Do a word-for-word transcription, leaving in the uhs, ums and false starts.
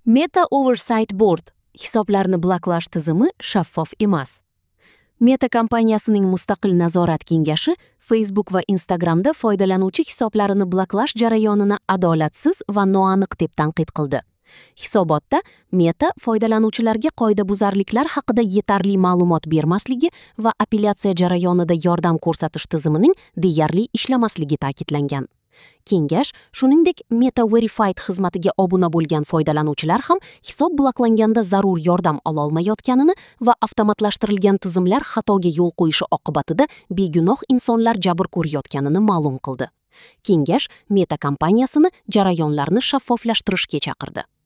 Meta Oversight Board hisoblarni bloklash tizimi shaffof emas. Meta kompaniyasining mustaqil nazorat kengashi Facebook va Instagramda foydalanuvchi hisoblarini bloklash jarayonini adolatsiz va noaniq deb tanqid qildi. Hisobotda Meta foydalanuvchilarga qoidabuzarliklar haqida yetarli ma'lumot bermasligi va apellyatsiya jarayonida yordam ko'rsatish tizimining deyarli ishlamasligi ta'kidlangan. Kengash, shuningdek, Meta Verified xizmatiga obuna bo'lgan foydalanuvchilar ham hisob bloklanganda zarur yordam ola olmayotganini va avtomatlashtirilgan tizimlar xatoga yo'l qo'yishi oqibatida begunoh insonlar jabr ko'rayotganini ma'lum qildi. Kengash Meta kompaniyasini jarayonlarni shaffoflashtirishga chaqirdi.